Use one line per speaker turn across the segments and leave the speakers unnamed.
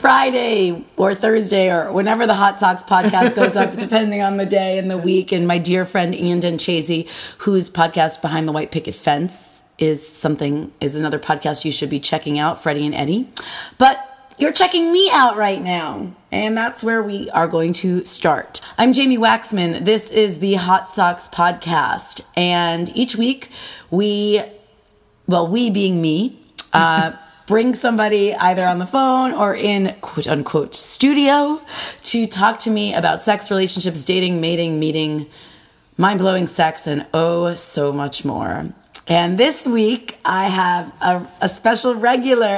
Friday or Thursday or whenever the Hot Socks podcast goes up, depending on the day and the week. And my dear friend Ian Denchese, whose podcast Behind the White Picket Fence is another podcast you should be checking out, Freddie and Eddie. But you're checking me out right now, and that's where we are going to start. I'm Jamie Waxman. This is the Hot Socks podcast, and each week we being me, bring somebody either on the phone or in quote unquote studio to talk to me about sex, relationships, dating, mating, meeting, mind-blowing sex, and oh, so much more. And this week, I have a special regular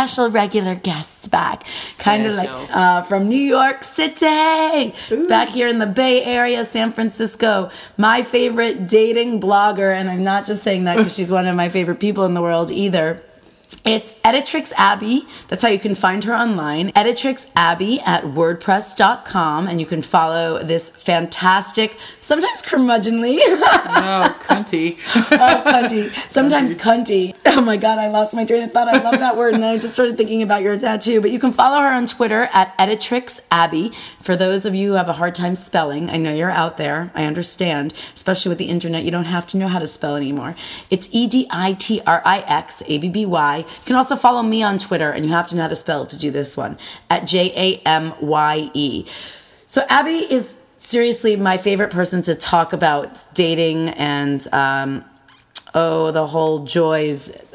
guest back. Kind of like from New York City. Ooh. Back here in the Bay Area, San Francisco. My favorite dating blogger, and I'm not just saying that because she's one of my favorite people in the world either. It's Editrix Abby. That's how you can find her online. Editrix Abby at WordPress.com. And you can follow this fantastic, sometimes curmudgeonly.
No, cunty.
Cunty. Sometimes cunty. Oh my God, I lost my train of thought. I love that word. And I just started thinking about your tattoo. But you can follow her on Twitter at Editrix Abby. For those of you who have a hard time spelling, I know you're out there. I understand. Especially with the internet, you don't have to know how to spell anymore. It's Editrix Abby. You can also follow me on Twitter, and you have to know how to spell it to do this one, at Jamye. So Abby is seriously my favorite person to talk about dating and, the whole joy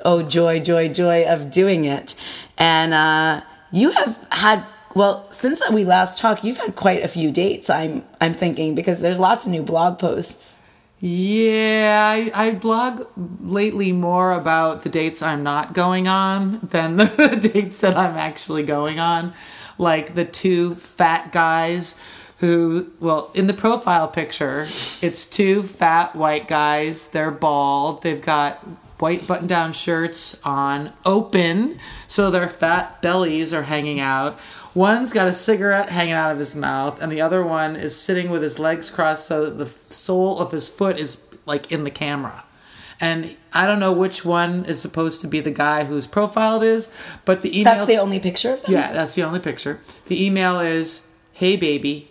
of doing it. And you have had, since we last talked, you've had quite a few dates, I'm thinking, because there's lots of new blog posts.
Yeah, I blog lately more about the dates I'm not going on than the dates that I'm actually going on. Like the two fat guys who, in the profile picture, it's two fat white guys. They're bald. They've got white button-down shirts on, open, so their fat bellies are hanging out. One's got a cigarette hanging out of his mouth, and the other one is sitting with his legs crossed so that the sole of his foot is, like, in the camera. And I don't know which one is supposed to be the guy whose profile it is, but the email...
That's the only picture of them?
Yeah, that's the only picture. The email is, "Hey, baby."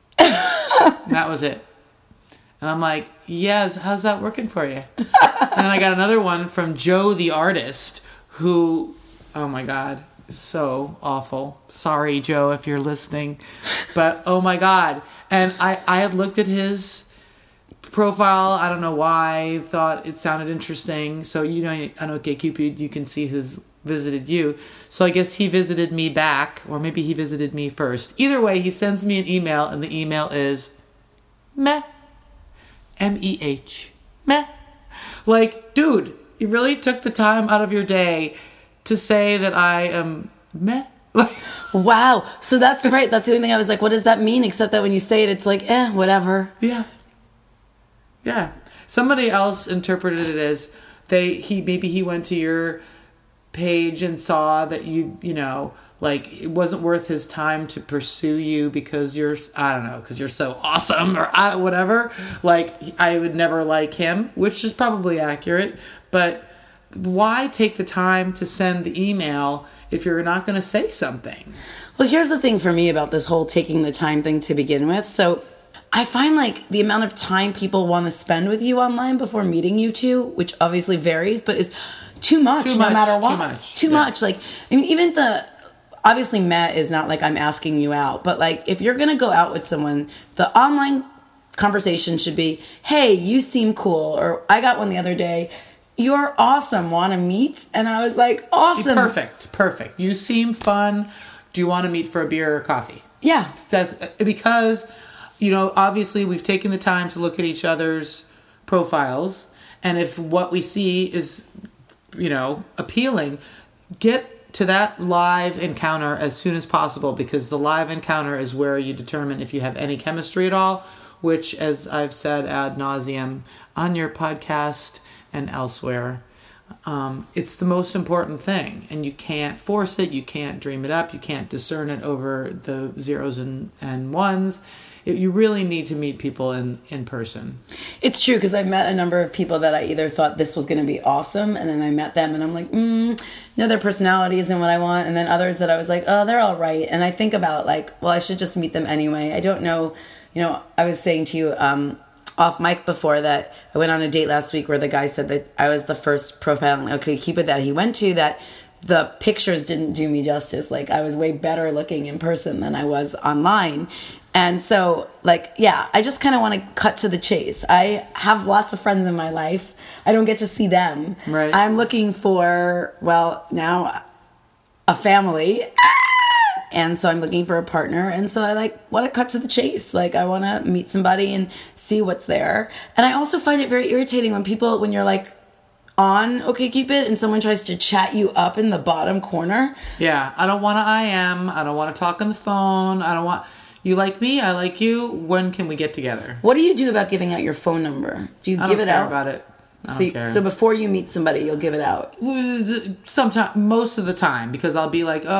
That was it. And I'm like, yeah, how's that working for you? And then I got another one from Joe the artist, who, oh my God... so awful. Sorry, Joe, if you're listening. But, oh my God. And I had looked at his profile. I don't know why. Thought it sounded interesting. So, on OkCupid, you can see who's visited you. So I guess he visited me back. Or maybe he visited me first. Either way, he sends me an email. And the email is meh. M-E-H. Meh. Like, dude, you really took the time out of your day to say that I am meh.
Wow. So that's right. That's the only thing I was like, what does that mean? Except that when you say it, it's like, whatever.
Yeah. Yeah. Somebody else interpreted it as he went to your page and saw that it wasn't worth his time to pursue you because you're so awesome or whatever. Like, I would never like him, which is probably accurate, but why take the time to send the email if you're not going to say something?
Well, here's the thing for me about this whole taking the time thing to begin with. So I find like the amount of time people want to spend with you online before meeting you two, which obviously varies, but is too much no matter what. Too much. Like, I mean, even obviously Matt is not like I'm asking you out, but like if you're going to go out with someone, the online conversation should be, hey, you seem cool. Or I got one the other day, you're awesome. Want to meet? And I was like, awesome.
Perfect. You seem fun. Do you want to meet for a beer or coffee?
Yeah.
That's because, obviously we've taken the time to look at each other's profiles. And if what we see is, appealing, get to that live encounter as soon as possible, because the live encounter is where you determine if you have any chemistry at all, which, as I've said ad nauseum on your podcast and elsewhere, It's the most important thing, and you can't force it. You can't dream it up. You can't discern it over the zeros and ones. You really need to meet people in person.
It's true, because I've met a number of people that I either thought this was going to be awesome, and then I met them and I'm like, no, their personality isn't what I want. And then others that I was like, oh, they're all right. And I think about like, well, I should just meet them anyway. I don't know. I was saying to you off mic before that I went on a date last week where the guy said that I was the first profile on OkCupid that he went to, that the pictures didn't do me justice. Like, I was way better looking in person than I was online. And so, like, yeah, I just kind of want to cut to the chase. I have lots of friends in my life. I don't get to see them.
Right.
I'm looking for, well, now a family. And so I'm looking for a partner. And so I want to cut to the chase. Like, I want to meet somebody and see what's there. And I also find it very irritating when you're like on OkCupid and someone tries to chat you up in the bottom corner.
Yeah. I don't want to IM. I don't want to talk on the phone. I don't want... You like me, I like you. When can we get together?
What do you do about giving out your phone number? Do you give it out?
I don't care about it. I don't care.
So before you meet somebody, you'll give it out?
Sometimes, most of the time, because I'll be like,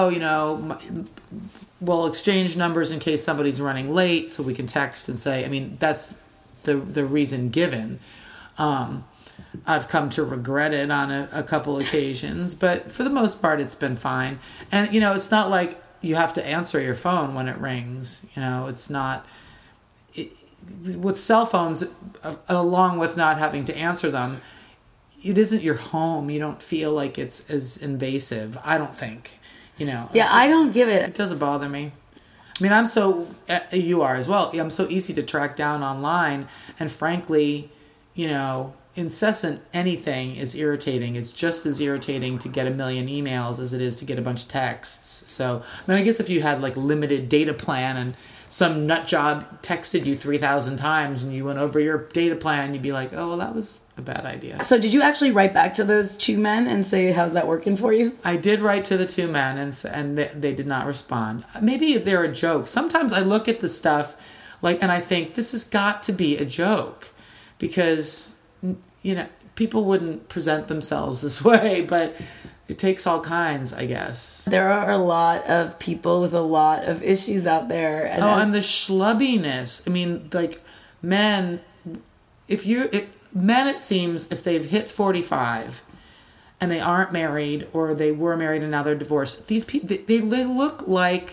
we'll exchange numbers in case somebody's running late, so we can text and say, that's the reason given. I've come to regret it on a couple occasions, but for the most part, it's been fine. And, it's not like you have to answer your phone when it rings. It's not... with cell phones, along with not having to answer them, it isn't your home. You don't feel like it's as invasive. I don't think,
Yeah, I don't give it.
It doesn't bother me. I'm so... You are as well. I'm so easy to track down online. And frankly, incessant anything is irritating. It's just as irritating to get a million emails as it is to get a bunch of texts. So, I guess if you had limited data plan and some nut job texted you 3,000 times and you went over your data plan, you'd be like, oh, well, that was a bad idea.
So did you actually write back to those two men and say, how's that working for you?
I did write to the two men and they did not respond. Maybe they're a joke. Sometimes I look at the stuff and I think this has got to be a joke because... people wouldn't present themselves this way, but it takes all kinds, I guess.
There are a lot of people with a lot of issues out there.
And the schlubbiness. Men, men, it seems, if they've hit 45 and they aren't married or they were married and now they're divorced, these people, they look like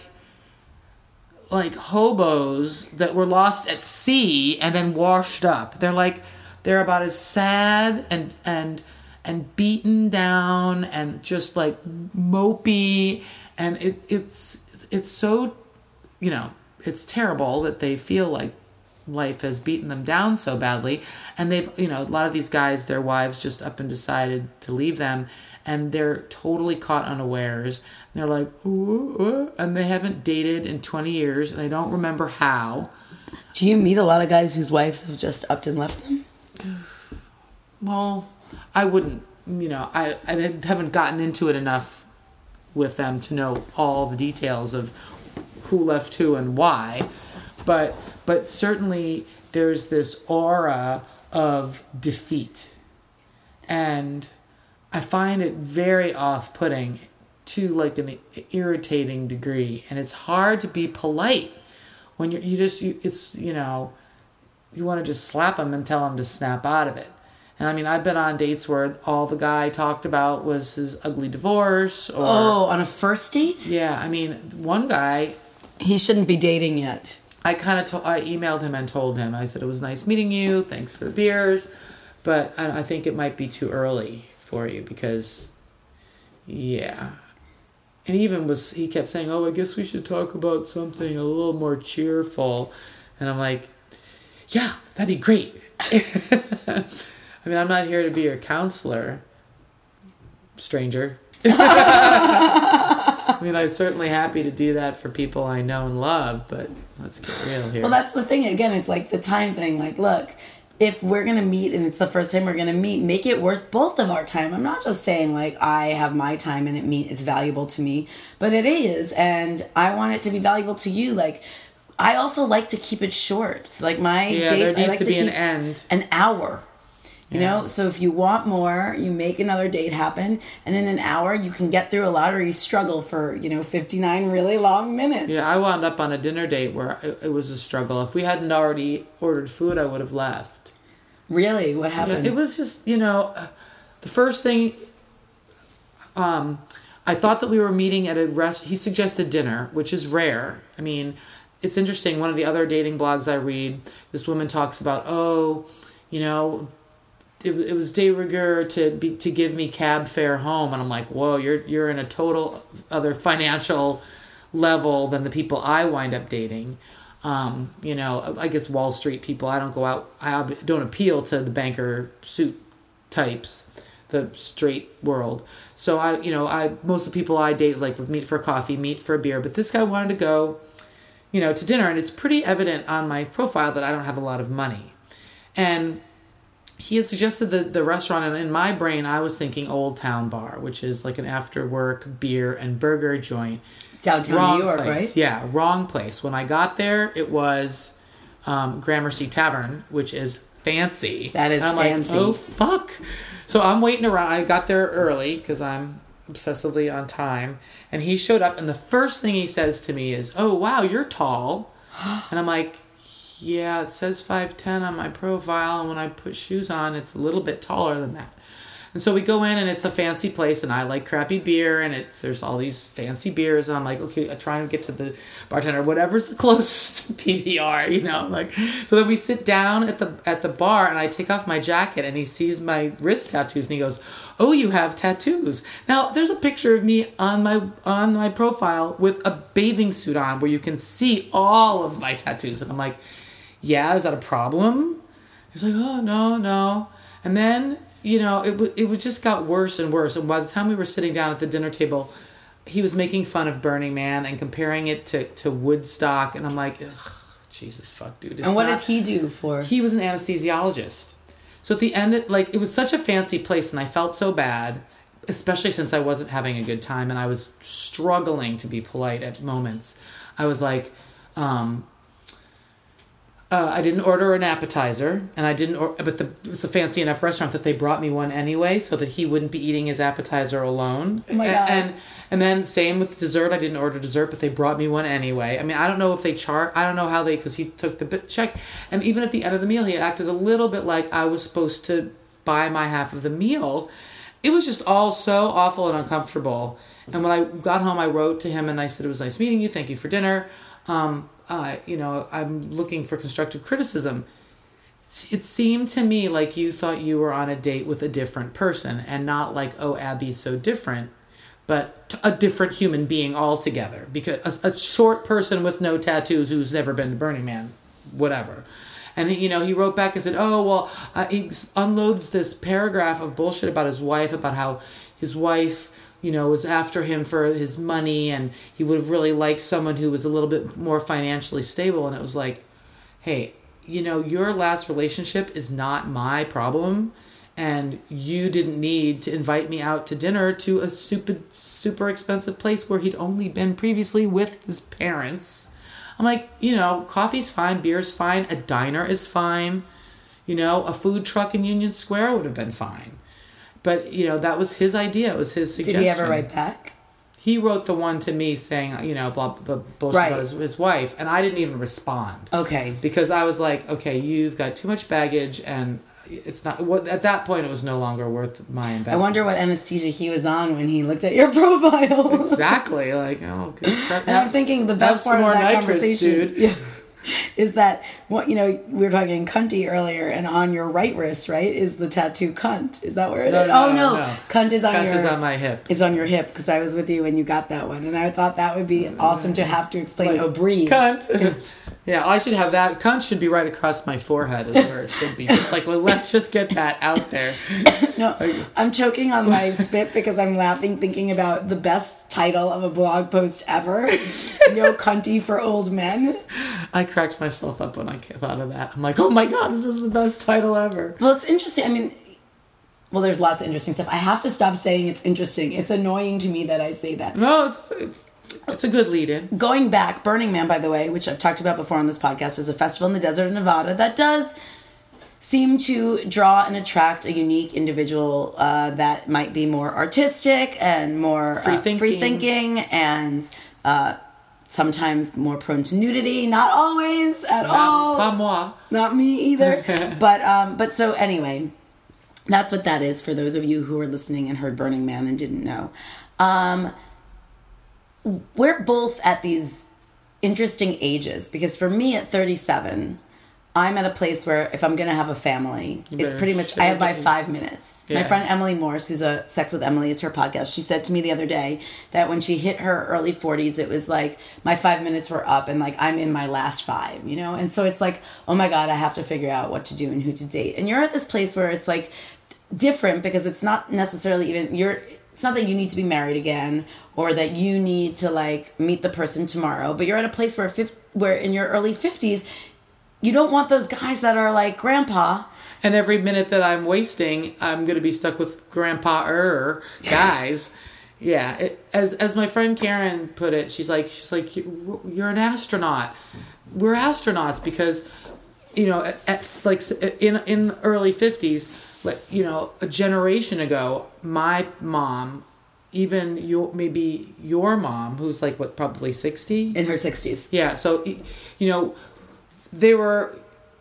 hobos that were lost at sea and then washed up. They're about as sad and beaten down and just mopey, and it's so, it's terrible that they feel like life has beaten them down so badly, and they've, a lot of these guys, their wives just up and decided to leave them, and they're totally caught unawares. And they're like, ooh, and they haven't dated in 20 years, and they don't remember how.
Do you meet a lot of guys whose wives have just upped and left them?
Well, I wouldn't, I haven't gotten into it enough with them to know all the details of who left who and why. But certainly there's this aura of defeat. And I find it very off-putting to an irritating degree. And it's hard to be polite when you want to just slap them and tell them to snap out of it. And I've been on dates where all the guy talked about was his ugly divorce.
On a first date?
Yeah, one guy...
He shouldn't be dating yet.
I emailed him and told him. I said, it was nice meeting you. Thanks for the beers. But I think it might be too early for you because, yeah. And he kept saying, I guess we should talk about something a little more cheerful. And I'm like, yeah, that'd be great. I'm not here to be your counselor, stranger. I'm certainly happy to do that for people I know and love, but let's get real here.
Well, that's the thing. Again, it's the time thing. Look, if we're going to meet and it's the first time we're going to meet, make it worth both of our time. I'm not just saying, I have my time and it's valuable to me, but it is, and I want it to be valuable to you. I also like to keep it short. My dates, I like to keep
an end.
An hour. You know, so if you want more, you make another date happen, and in an hour you can get through a lot, or you struggle for 59 really long minutes.
Yeah, I wound up on a dinner date where it was a struggle. If we hadn't already ordered food, I would have left.
Really? What happened?
Yeah, it was just, the first thing, I thought that we were meeting at a he suggested dinner, which is rare. I mean, it's interesting. One of the other dating blogs I read, this woman talks about, it was de rigueur to give me cab fare home, and I'm like, whoa, you're in a total other financial level than the people I wind up dating. I guess Wall Street people. I don't go out. I don't appeal to the banker suit types, the straight world. So most of the people I date would meet for coffee, meet for a beer, but this guy wanted to go, to dinner, and it's pretty evident on my profile that I don't have a lot of money, and he had suggested the restaurant, and in my brain, I was thinking Old Town Bar, which is like an after-work beer and burger joint.
Downtown New York,
place.
Right?
Yeah, wrong place. When I got there, it was Gramercy Tavern, which is fancy.
That is fancy.
Like, oh, fuck. So I'm waiting around. I got there early because I'm obsessively on time. And he showed up, and the first thing he says to me is, oh, wow, you're tall. And I'm like, yeah, it says 5'10" on my profile, and when I put shoes on, it's a little bit taller than that. And so we go in, and it's a fancy place, and I like crappy beer, and there's all these fancy beers, and I'm like, okay, I'm trying to get to the bartender, whatever's the closest PBR, So then we sit down at the bar, and I take off my jacket, and he sees my wrist tattoos, and he goes, oh, you have tattoos. Now, there's a picture of me on my profile with a bathing suit on where you can see all of my tattoos, and I'm like, yeah, is that a problem? He's like, oh, no. And then, it just got worse and worse. And by the time we were sitting down at the dinner table, he was making fun of Burning Man and comparing it to Woodstock. And I'm like, ugh, Jesus, fuck, dude.
And what did he do for?
He was an anesthesiologist. So at the end, it was such a fancy place, and I felt so bad, especially since I wasn't having a good time, and I was struggling to be polite at moments. I was like, I didn't order an appetizer, and but it's a fancy enough restaurant that they brought me one anyway, so that he wouldn't be eating his appetizer alone.
Oh my God.
And then same with dessert. I didn't order dessert, but they brought me one anyway. I mean, I don't know if they I don't know how because he took the check, and even at the end of the meal, he acted a little bit like I was supposed to buy my half of the meal. It was just all so awful and uncomfortable. And when I got home, I wrote to him and I said, it was nice meeting you. Thank you for dinner. I'm looking for constructive criticism. It seemed to me like you thought you were on a date with a different person, and not like, oh, Abby's so different, but a different human being altogether. Because a short person with no tattoos who's never been to Burning Man, whatever. And he wrote back and said, oh, well, he unloads this paragraph of bullshit about his wife, about how his wife was after him for his money, and he would have really liked someone who was a little bit more financially stable. And it was like, hey, your last relationship is not my problem, and you didn't need to invite me out to dinner to a super, super expensive place where he'd only been previously with his parents. I'm like, coffee's fine, beer's fine, a diner is fine, a food truck in Union Square would have been fine. But, that was his idea. It was his suggestion.
Did he ever write back?
He wrote the one to me saying, the bullshit about his wife. And I didn't even respond.
Okay.
Because I was like, okay, you've got too much baggage, and it's not... At that point, it was no longer worth my investment.
I wonder what anesthesia he was on when he looked at your profile.
Exactly. Like, oh...
And I'm thinking the best part of that
nitrous,
conversation...
Dude.
Yeah. Is that what we were talking cunty earlier, and on your right wrist, right, is the tattoo cunt? Is that where it is? No. Cunt is
on my hip.
It's on your hip, because I was with you when you got that one, and I thought that would be awesome to have to explain.
Like,
breathe.
Cunt. Yeah, I should have that. Cunt should be right across my forehead, is where it should be. Like, let's just get that out there.
No, I'm choking on my spit because I'm laughing thinking about the best title of a blog post ever. No cunty for old men.
I cracked myself up when I thought of that. I'm like, oh my God, this is the best title ever.
Well, it's interesting. I mean, there's lots of interesting stuff. I have to stop saying it's interesting. It's annoying to me that I say that.
No, it's a good lead-in.
Going back, Burning Man, by the way, which I've talked about before on this podcast, is a festival in the desert of Nevada that does seem to draw and attract a unique individual that might be more artistic and more free thinking and sometimes more prone to nudity. Not always at all.
Pas moi.
Not me either. But so anyway, that's what that is for those of you who are listening and heard Burning Man and didn't know. We're both at these interesting ages because for me at 37, I'm at a place where if I'm going to have a family, it's pretty much, I have my 5 minutes. Yeah. My friend Emily Morse, who's a Sex with Emily, is her podcast. She said to me the other day that when she hit her early 40s, it was like my 5 minutes were up and like I'm in my last 5, you know? And so it's like, oh my God, I have to figure out what to do and who to date. And you're at this place where it's like different because it's not necessarily even, it's not that you need to be married again or that you need to like meet the person tomorrow, but you're at a place where in your early 50s, you don't want those guys that are like grandpa.
And every minute that I'm wasting, I'm going to be stuck with grandpa guys. Yeah. As my friend Karen put it, she's like, you're an astronaut. We're astronauts because, you know, in the early 50s, you know, a generation ago, my mom, even maybe your mom, who's like, what, probably 60?
In her 60s.
Yeah. So, you know, they were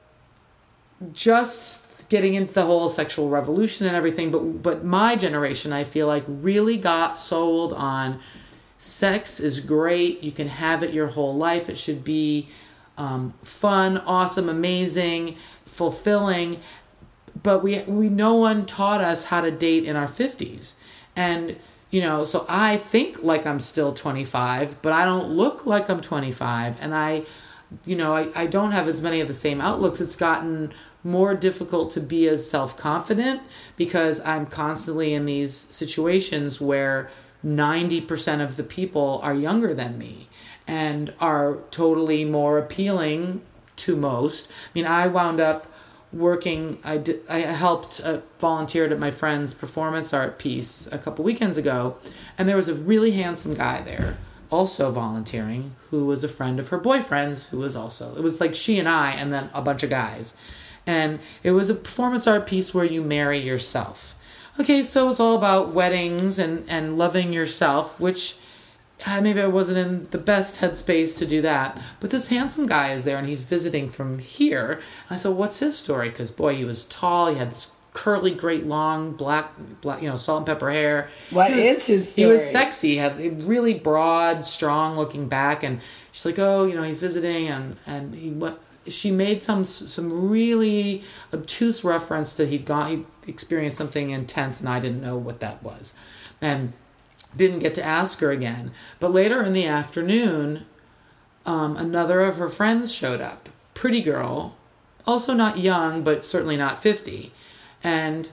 just getting into the whole sexual revolution and everything, but my generation, I feel like, really got sold on sex is great. You can have it your whole life. It should be fun, awesome, amazing, fulfilling. But we no one taught us how to date in our 50s. And, you know, so I think like I'm still 25, but I don't look like I'm 25. And I don't have as many of the same outlooks. It's gotten more difficult to be as self-confident because I'm constantly in these situations where 90% of the people are younger than me and are totally more appealing to most. I mean, I wound up working, I helped volunteered at my friend's performance art piece a couple weekends ago, and there was a really handsome guy there also volunteering who was a friend of her boyfriend's who was also, it was like she and I and then a bunch of guys. And it was a performance art piece where you marry yourself. Okay, so it's all about weddings and loving yourself, which maybe I wasn't in the best headspace to do that. But this handsome guy is there and he's visiting from here. And I said, what's his story? Because, boy, he was tall. He had this curly, great, long, black, you know, salt and pepper hair.
What is his story?
He was sexy. He had a really broad, strong looking back. And she's like, oh, you know, he's visiting. And he went. She made some really obtuse reference to he experienced something intense and I didn't know what that was. And didn't get to ask her again. But later in the afternoon, another of her friends showed up. Pretty girl. Also not young, but certainly not 50. And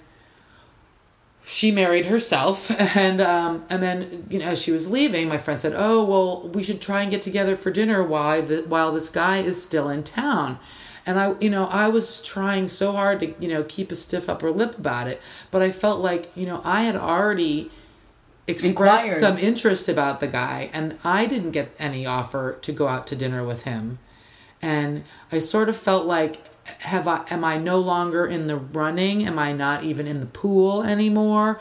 she married herself. And then, you know, as she was leaving, my friend said, oh, well, we should try and get together for dinner while this guy is still in town. And I was trying so hard to, you know, keep a stiff upper lip about it. But I felt like, you know, I had already expressed some interest about the guy. And I didn't get any offer to go out to dinner with him. And I sort of felt like, am I no longer in the running? Am I not even in the pool anymore?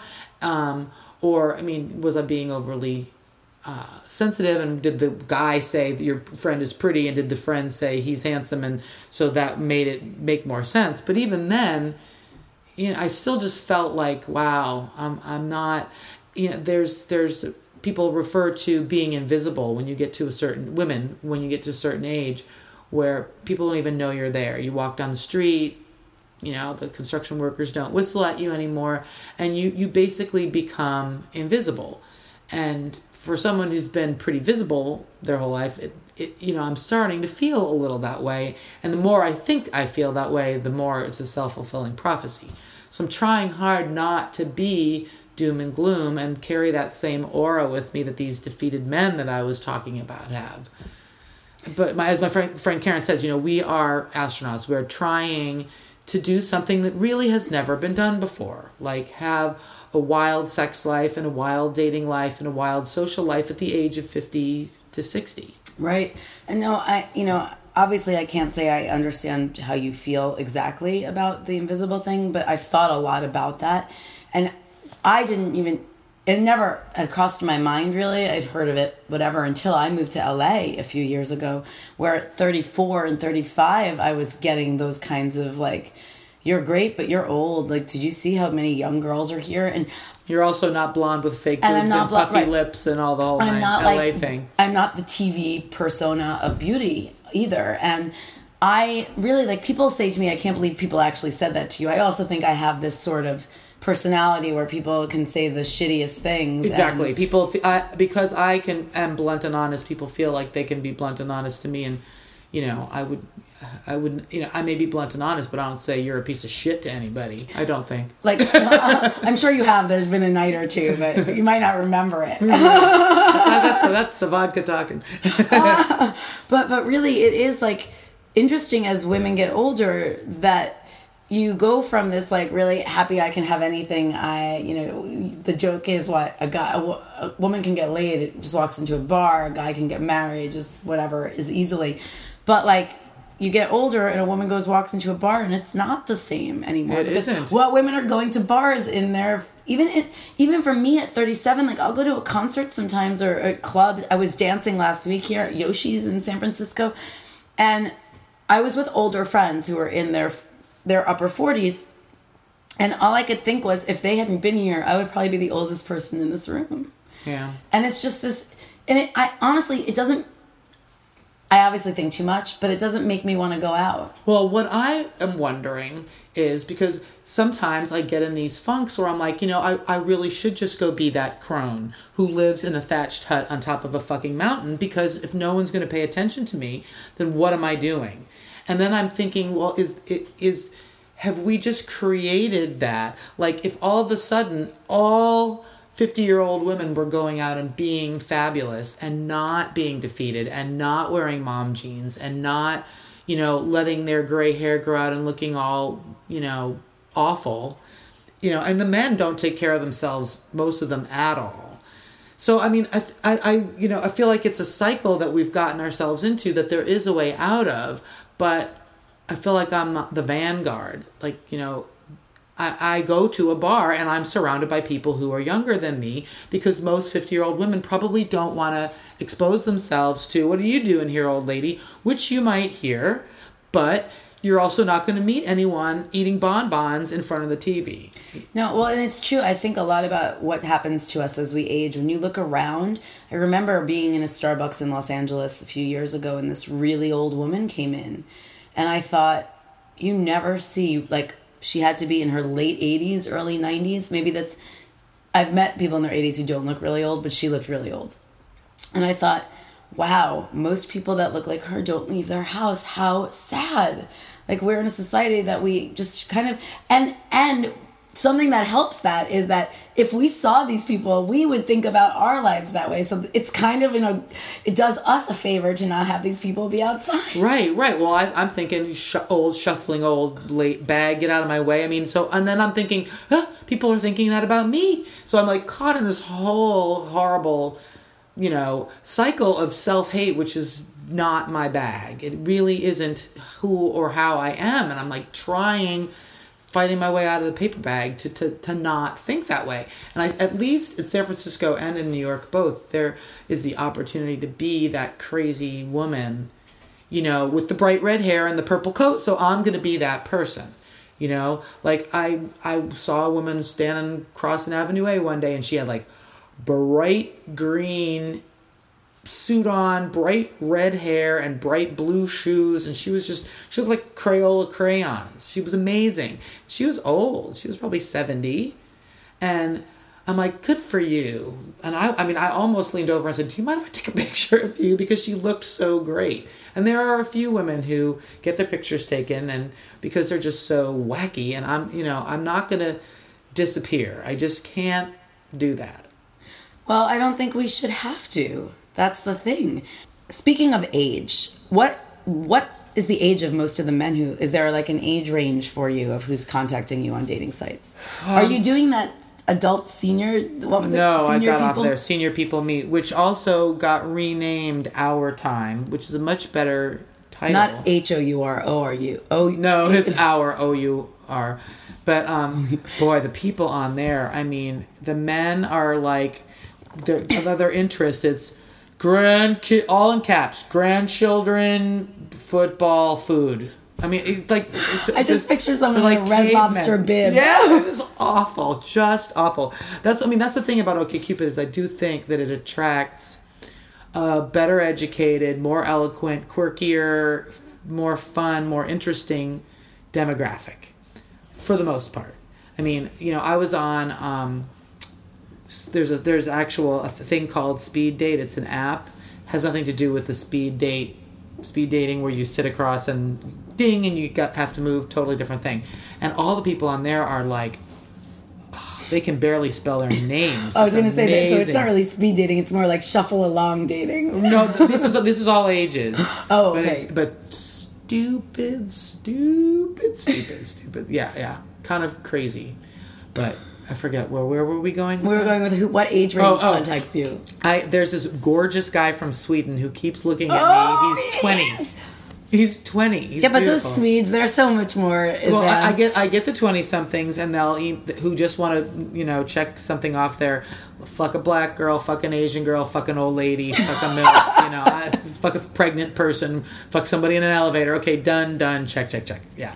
Or, I mean, was I being overly sensitive? And did the guy say that your friend is pretty? And did the friend say he's handsome? And so that made it make more sense. But even then, you know, I still just felt like, wow, I'm not, you know, there's people refer to being invisible when you get to a certain age, where people don't even know you're there. You walk down the street, you know, the construction workers don't whistle at you anymore, and you basically become invisible. And for someone who's been pretty visible their whole life, you know, I'm starting to feel a little that way. And the more I think I feel that way, the more it's a self-fulfilling prophecy. So I'm trying hard not to be doom and gloom and carry that same aura with me that these defeated men that I was talking about have. But as my friend Karen says, you know, we are astronauts. We're trying to do something that really has never been done before, like have a wild sex life and a wild dating life and a wild social life at the age of 50 to 60.
Right. And no, obviously I can't say I understand how you feel exactly about the invisible thing, but I've thought a lot about that. And I didn't even, it never had crossed my mind really. I'd heard of it, whatever, until I moved to LA a few years ago, where at 34 and 35, I was getting those kinds of like, you're great, but you're old. Like, did you see how many young girls are here? And
you're also not blonde with fake boobs and puffy lips and all the whole LA thing.
I'm not the TV persona of beauty either. And I really, like, people say to me, I can't believe people actually said that to you. I also think I have this sort of personality where people can say the shittiest things.
Exactly. People, because I am blunt and honest, people feel like they can be blunt and honest to me. And, you know, I would, you know, I may be blunt and honest, but I don't say you're a piece of shit to anybody. I don't think.
Like, I'm sure you have. There's been a night or two, but you might not remember it.
That's a vodka talking.
But really, it is like interesting as women get older that you go from this like really happy I can have anything. The joke is what a woman can get laid, it just walks into a bar. A guy can get married, just whatever is easily. But like, you get older and a woman walks into a bar and it's not the same anymore.
It isn't.
What women are going to bars in their, even for me at 37, like I'll go to a concert sometimes or a club. I was dancing last week here at Yoshi's in San Francisco, and I was with older friends who were in their upper 40s, and all I could think was if they hadn't been here, I would probably be the oldest person in this room.
Yeah.
And it's just this, and I honestly, it doesn't, I obviously think too much, but it doesn't make me want to go out.
Well, what I am wondering is, because sometimes I get in these funks where I'm like, you know, I really should just go be that crone who lives in a thatched hut on top of a fucking mountain, because if no one's going to pay attention to me, then what am I doing? And then I'm thinking, well, have we just created that? Like, if all of a sudden all 50-year-old women were going out and being fabulous and not being defeated and not wearing mom jeans and not, you know, letting their gray hair grow out and looking all, you know, awful, you know, and the men don't take care of themselves, most of them at all. So, I mean, I feel like it's a cycle that we've gotten ourselves into that there is a way out of, but I feel like I'm not the vanguard. Like, you know, I go to a bar and I'm surrounded by people who are younger than me, because most 50-year-old women probably don't want to expose themselves to, what are you doing here, old lady? Which you might hear, but you're also not going to meet anyone eating bonbons in front of the TV.
No, well, and it's true. I think a lot about what happens to us as we age. When you look around, I remember being in a Starbucks in Los Angeles a few years ago, and this really old woman came in. And I thought, you never see, like, she had to be in her late 80s, early 90s. Maybe that's, I've met people in their 80s who don't look really old, but she looked really old. And I thought, wow, most people that look like her don't leave their house. How sad. Like, we're in a society that we just kind of, and something that helps that is that if we saw these people, we would think about our lives that way. So it's kind of, it does us a favor to not have these people be outside.
Right. Well, I'm thinking shuffling old late bag, get out of my way. I mean, and then I'm thinking, people are thinking that about me. So I'm like caught in this whole horrible, you know, cycle of self-hate, which is not my bag. It really isn't who or how I am. And I'm like fighting my way out of the paper bag to not think that way. And at least in San Francisco and in New York, both, there is the opportunity to be that crazy woman, you know, with the bright red hair and the purple coat. So I'm going to be that person, you know? Like, I saw a woman standing crossing Avenue A one day, and she had like bright green suit on, bright red hair, and bright blue shoes, and she looked like Crayola crayons. She was amazing. She was old. She was probably 70. And I'm like, good for you. And I almost leaned over and said, do you mind if I take a picture of you? Because she looked so great. And there are a few women who get their pictures taken, and because they're just so wacky, and I'm not going to disappear. I just can't do that.
Well, I don't think we should have to. That's the thing. Speaking of age, what is the age of most of the men who... Is there like an age range for you of who's contacting you on dating sites? Are you doing that adult senior... What was it?
No, I got
people?
off there. Senior People Meet, which also got renamed Our Time, which is a much better title.
Not HOUR, ORU.
No, it's our OUR. But boy, the people on there. I mean, the men are like their interest. It's all in caps. Grandchildren, football, food. I mean,
I just picture someone in a Red Lobster bib.
Yeah, it's awful, just awful. That's the thing about OkCupid is I do think that it attracts a better educated, more eloquent, quirkier, more fun, more interesting demographic, for the most part. I mean, I was on. There's a thing called Speed Date. It's an app. Has nothing to do with the speed dating where you sit across and ding and you have to move, totally different thing. And all the people on there are like, they can barely spell their names.
I was going to say that, so it's not really speed dating, it's more like shuffle along dating.
No, this is all ages.
Oh, okay.
But stupid. Yeah. Kind of crazy. But I forget, where were we going?
We were going with what age range contacts you.
There's this gorgeous guy from Sweden who keeps looking at me. He's 20.
Yes.
He's 20. He's
but
beautiful.
those Swedes, they're so much more advanced.
Well, I get the 20-somethings, and who just want to, check something off there. Fuck a black girl, fuck an Asian girl, fuck an old lady, fuck a milk, fuck a pregnant person, fuck somebody in an elevator. Okay, done, check. Yeah.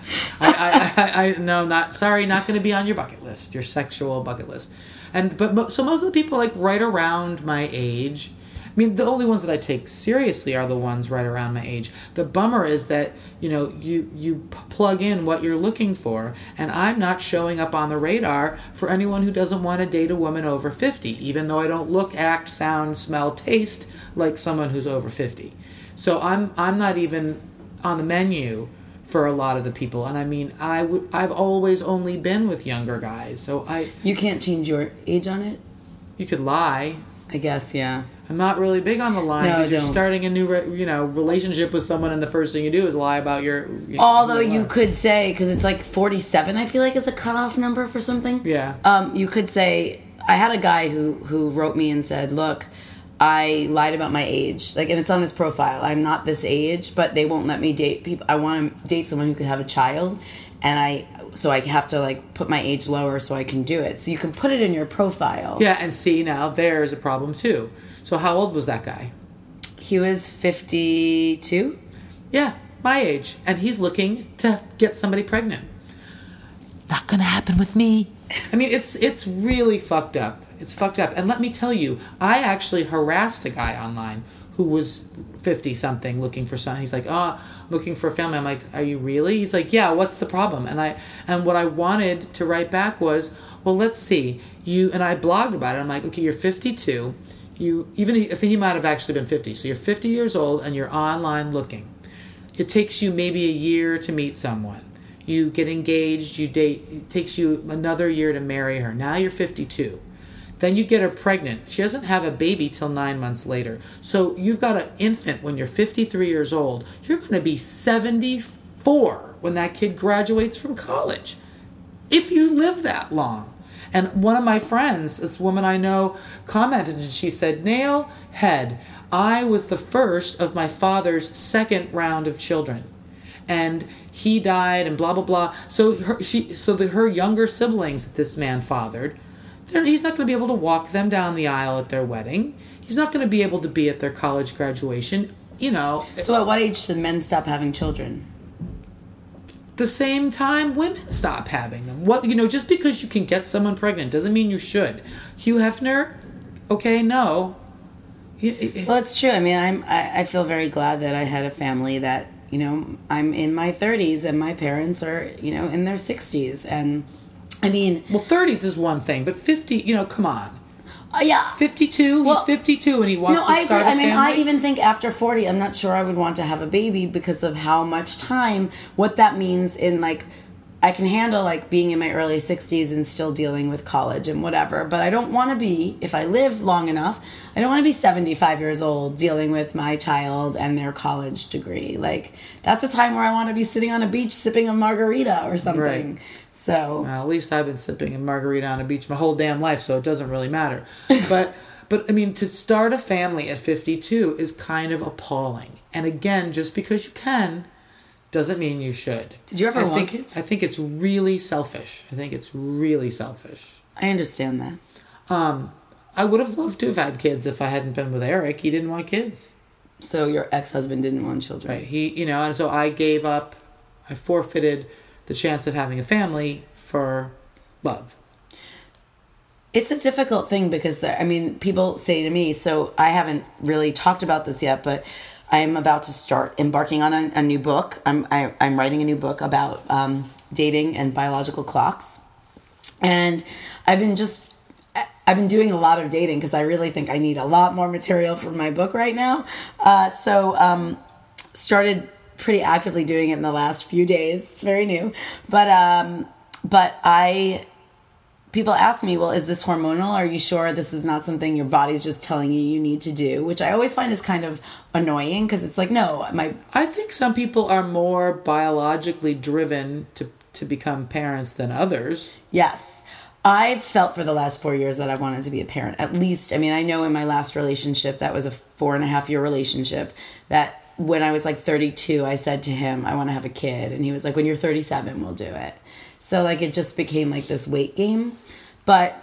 Not going to be on your bucket list, your sexual bucket list. So most of the people, like, right around my age. I mean, the only ones that I take seriously are the ones right around my age. The bummer is that, you plug in what you're looking for, and I'm not showing up on the radar for anyone who doesn't want to date a woman over 50, even though I don't look, act, sound, smell, taste like someone who's over 50. So I'm not even on the menu for a lot of the people. And I mean, I've always only been with younger guys, so
You can't change your age on it?
You could lie.
I guess, yeah.
I'm not really big on the line because you're starting a new, relationship with someone, and the first thing you do is lie about your.
Although you could say, because it's like 47, I feel like is a cutoff number for something.
Yeah.
You could say, I had a guy who wrote me and said, "Look, I lied about my age, and it's on his profile. I'm not this age, but they won't let me date people. I want to date someone who could have a child, and so I have to put my age lower so I can do it. So you can put it in your profile."
Yeah, and see, now there's a problem too. So how old was that guy?
He was 52.
Yeah, my age. And he's looking to get somebody pregnant. Not gonna happen with me. I mean, it's really fucked up. It's fucked up. And let me tell you, I actually harassed a guy online who was 50-something looking for something. He's like, I'm looking for a family. I'm like, are you really? He's like, yeah, what's the problem? And what I wanted to write back was, well, let's see. And I blogged about it. I'm like, okay, you're 52. Even if he might have actually been 50. So you're 50 years old and you're online looking. It takes you maybe a year to meet someone. You get engaged, you date. It takes you another year to marry her. Now you're 52. Then you get her pregnant. She doesn't have a baby till 9 months later. So you've got an infant when you're 53 years old. You're going to be 74 when that kid graduates from college. If you live that long. And one of my friends, this woman I know, commented and she said, "Nail head, I was the first of my father's second round of children. And he died and blah, blah, blah." So her younger siblings that this man fathered, he's not going to be able to walk them down the aisle at their wedding. He's not going to be able to be at their college graduation.
So at what age should men stop having children?
The same time women stop having them. Just because you can get someone pregnant doesn't mean you should. Hugh Hefner, okay, no.
Well, it's true. I mean, I feel very glad that I had a family that, I'm in my 30s and my parents are, in their 60s. And I mean...
Well, 30s is one thing, but 50, come on.
Yeah.
52, he's 52 and he wants to start a family.
I even think after 40, I'm not sure I would want to have a baby because of how much time, what that means in I can handle being in my early 60s and still dealing with college and whatever, but I don't want to be, if I live long enough, I don't want to be 75 years old dealing with my child and their college degree. That's a time where I want to be sitting on a beach sipping a margarita or something.
Right.
So
well, at least I've been sipping a margarita on a beach my whole damn life, so it doesn't really matter. But But I mean, to start a family at 52 is kind of appalling. And again, just because you can doesn't mean you should.
Did you ever want kids?
I think it's really selfish.
I understand that.
I would have loved to have had kids if I hadn't been with Eric. He didn't want kids.
So your ex-husband didn't want children.
Right. He, and so I forfeited the chance of having a family for love.
It's a difficult thing because, people say to me, so I haven't really talked about this yet, but I'm about to start embarking on a new book. I'm writing a new book about dating and biological clocks. And I've been doing a lot of dating because I really think I need a lot more material for my book right now. So started pretty actively doing it in the last few days. It's very new. People ask me, well, is this hormonal? Are you sure this is not something your body's just telling you need to do? Which I always find is kind of annoying because it's like, no,
I think some people are more biologically driven to become parents than others.
Yes. I've felt for the last 4 years that I wanted to be a parent. At least, I know in my last relationship, that was a 4.5-year relationship, that when I was like 32, I said to him, I want to have a kid. And he was like, when you're 37, we'll do it. So like it just became like this weight game. But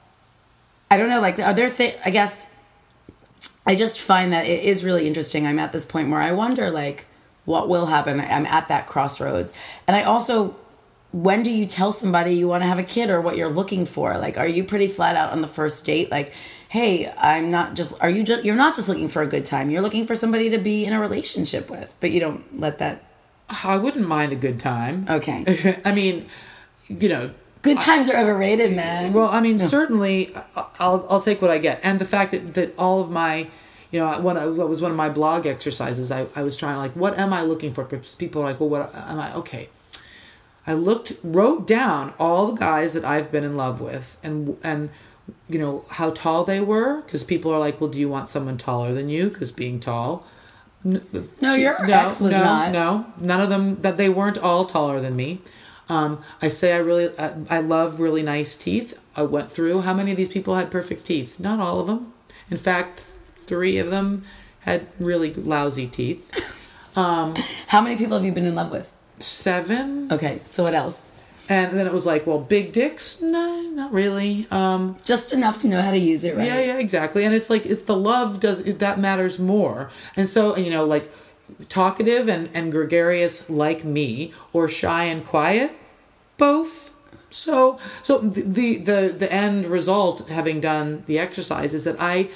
I don't know, like, are there I guess I just find that it is really interesting. I'm at this point where I wonder, like, what will happen? I'm at that crossroads. And I also, when do you tell somebody you want to have a kid or what you're looking for? Like, are you pretty flat out on the first date? Like, hey, you're not just looking for a good time. You're looking for somebody to be in a relationship with, but you don't let that.
I wouldn't mind a good time.
Okay.
I mean,
good times are overrated, man.
Well, certainly, I'll take what I get, and the fact that all of my, what was one of my blog exercises, I was trying to, like, what am I looking for? Because people are like, well, what am I? Okay, I wrote down all the guys that I've been in love with, and how tall they were, because people are like, well, do you want someone taller than you? Because being tall.
Your ex was not.
No, none of them. That they weren't all taller than me. I say I love really nice teeth. I went through how many of these people had perfect teeth. Not all of them. In fact, 3 of them had really lousy teeth.
How many people have you been in love with?
7.
Okay, so what else?
And then it was like, well, big dicks? No, not really.
Just enough to know how to use it, right?
Yeah, exactly. And it's like, it's the love that matters more. And so, like, talkative and gregarious like me, or shy and quiet, both. So the end result, having done the exercise, is that I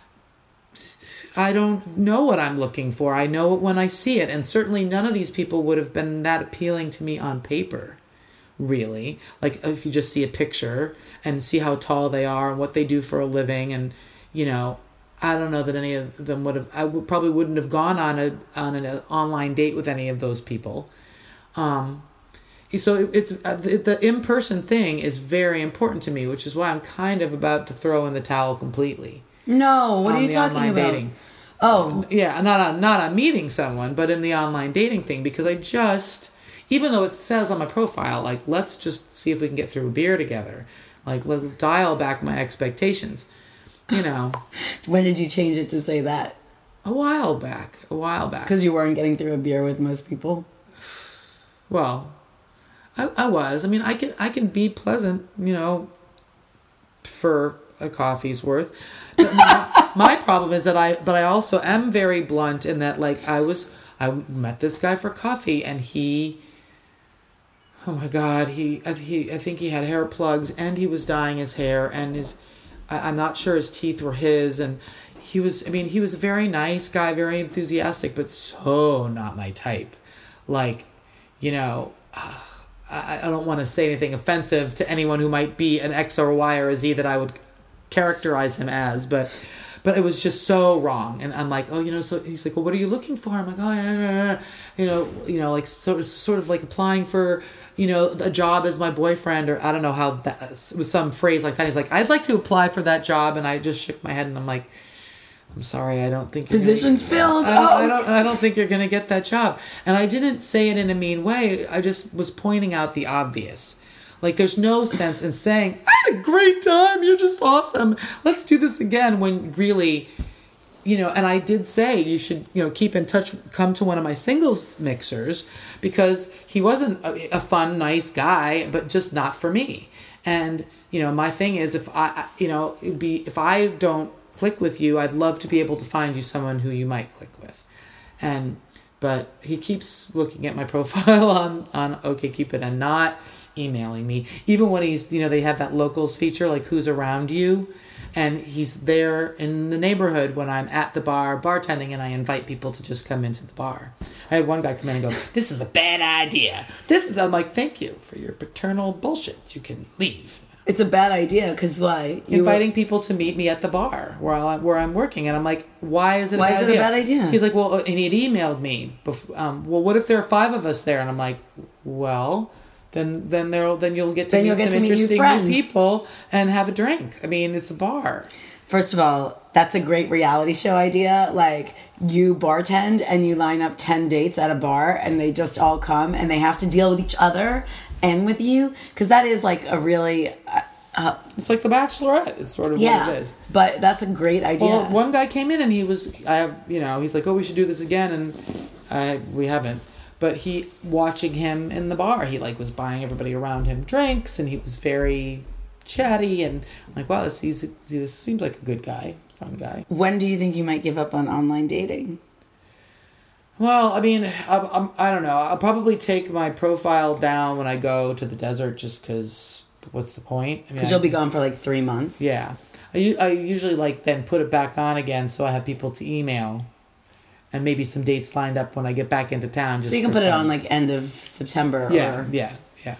don't know what I'm looking for. I know it when I see it, and certainly none of these people would have been that appealing to me on paper. Really, like, if you just see a picture and see how tall they are and what they do for a living, and I don't know that any of them would have. Probably wouldn't have gone on an online date with any of those people. So it's the in-person thing is very important to me, which is why I'm kind of about to throw in the towel completely.
No, what are you talking about?
Dating.
Oh,
yeah, not on meeting someone, but in the online dating thing, because I just. Even though it says on my profile, like, let's just see if we can get through a beer together. Like, let's dial back my expectations.
When did you change it to say that?
A while back.
Because you weren't getting through a beer with most people?
Well, I was. I can be pleasant, for a coffee's worth. My problem is that I also am very blunt in that, like, I met this guy for coffee, and he... Oh my God, I think he had hair plugs, and he was dyeing his hair, and I'm not sure his teeth were his, and he was a very nice guy, very enthusiastic, but so not my type. Like, I don't want to say anything offensive to anyone who might be an X or a Y or a Z that I would characterize him as, but it was just so wrong. And I'm like, so he's like, well, what are you looking for? I'm like, like sort of like applying for, a job as my boyfriend, or I don't know how that was, some phrase like that. He's like, I'd like to apply for that job. And I just shook my head and I'm like, I'm sorry, I don't think
position's filled.
I don't think you're going to get that job. And I didn't say it in a mean way. I just was pointing out the obvious. Like, there's no sense in saying, I had a great time, you're just awesome, let's do this again, when really, you know, and I did say you should, you know, keep in touch, come to one of my singles mixers, because he wasn't a fun, nice guy, but just not for me. And, you know, my thing is, if I don't click with you, I'd love to be able to find you someone who you might click with. But he keeps looking at my profile on OkCupid and not emailing me. Even when he's, you know, they have that locals feature, like who's around you. And he's there in the neighborhood when I'm at the bar bartending, and I invite people to just come into the bar. I had one guy come in and go, this is a bad idea. I'm like, thank you for your paternal bullshit. You can leave.
It's a bad idea, because why?
Inviting people to meet me at the bar where I'm working. And I'm like, why is it a bad idea?
Why is it a bad idea?
He's like, well, and he had emailed me. Well, what if there are 5 of us there? And I'm like, well... Then you'll get to meet some interesting new people and have a drink. I mean, it's a bar.
First of all, that's a great reality show idea. Like, you bartend and you line up 10 dates at a bar, and they just all come and they have to deal with each other and with you, because that is like a really
it's like The Bachelorette. It's sort of what it is.
But that's a great idea.
Well, one guy came in and he's like, oh, we should do this again, and we haven't. But watching him in the bar, he like was buying everybody around him drinks, and he was very chatty, and I'm like, wow, this seems like a good guy, fun guy.
When do you think you might give up on online dating?
Well, I mean, I don't know. I'll probably take my profile down when I go to the desert, just because. What's the point?
Because you'll be gone for like 3 months.
Yeah, I usually like then put it back on again, so I have people to email. And maybe some dates lined up when I get back into town.
So you can put it on like end of September.
Yeah.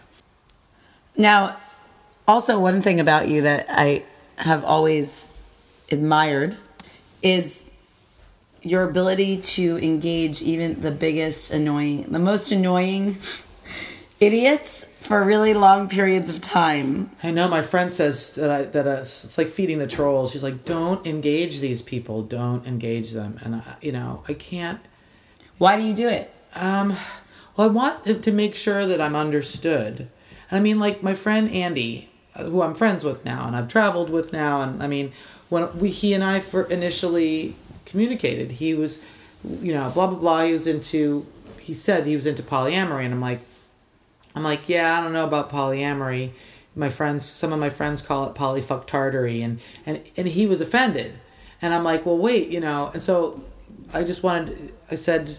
Now, also one thing about you that I have always admired is your ability to engage even the most annoying idiots for really long periods of time.
I know, my friend says that it's like feeding the trolls. She's like, don't engage these people. Don't engage them. And, I can't.
Why do you do it?
Well, I want to make sure that I'm understood. And I mean, like my friend Andy, who I'm friends with now and I've traveled with now. And I mean, when he and I initially communicated, he was, blah, blah, blah. He said he was into polyamory. And I'm like, yeah, I don't know about polyamory. Some of my friends call it polyfucktardery, and he was offended. And I'm like, well, wait, and so I said,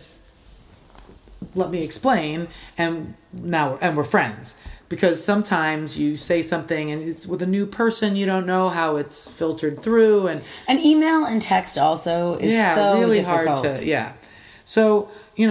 let me explain, and we're friends. Because sometimes you say something and it's with a new person, you don't know how it's filtered through. And
email and text also is so
really
difficult.
Hard to, So,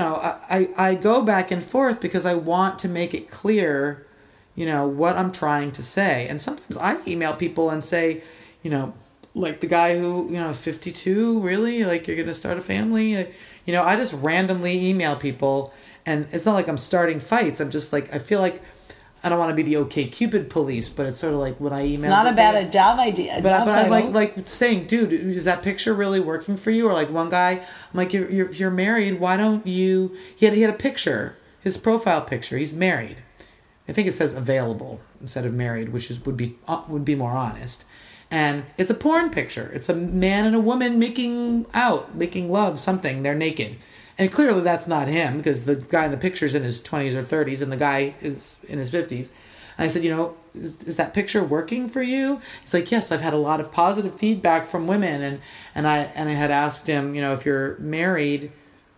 I go back and forth because I want to make it clear, what I'm trying to say. And sometimes I email people and say, like the guy who, 52, really? Like, you're going to start a family? I just randomly email people, and it's not like I'm starting fights. I'm just like, I feel like I don't want to be the OkCupid police, but it's sort of like when I email.
It's not a bad job idea.
But I'm like saying, dude, is that picture really working for you? Or like one guy, I'm like, if you're married, why don't you? He had a picture, his profile picture. He's married. I think it says available instead of married, which would be more honest. And it's a porn picture. It's a man and a woman making love, something. They're naked. And clearly that's not him, because the guy in the picture is in his 20s or 30s and the guy is in his 50s. And I said, is that picture working for you? He's like, yes, I've had a lot of positive feedback from women. And I had asked him, if you're married,